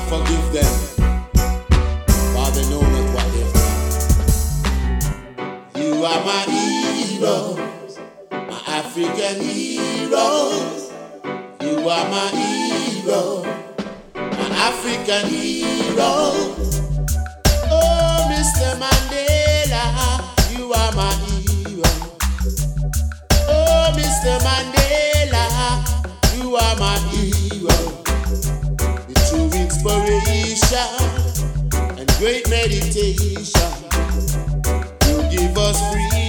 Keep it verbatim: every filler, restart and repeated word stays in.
forgive them, for they know not what they've done. You are my heroes, my African heroes. You are my hero, my African hero. Oh, Mister Mandela, you are my hero. Oh, Mister Mandela, you are my hero. The true inspiration and great meditation. You give us freedom.